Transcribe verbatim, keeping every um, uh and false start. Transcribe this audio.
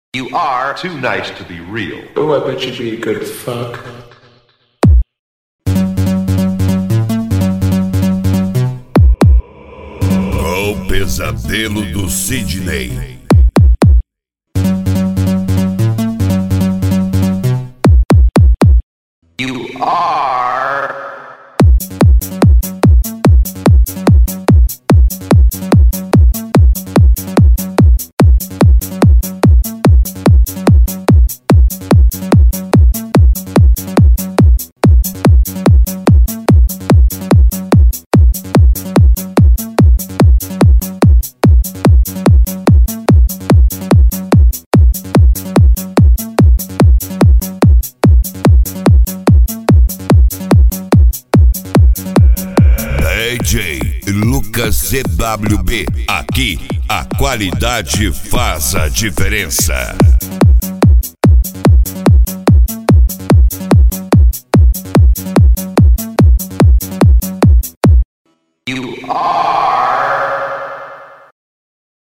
You are too nice to be real. Oh, I bet you'd be a good fuck. O pesadelo do Sidney. You are D J Lucas C W B. Aqui a qualidade faz a diferença. You are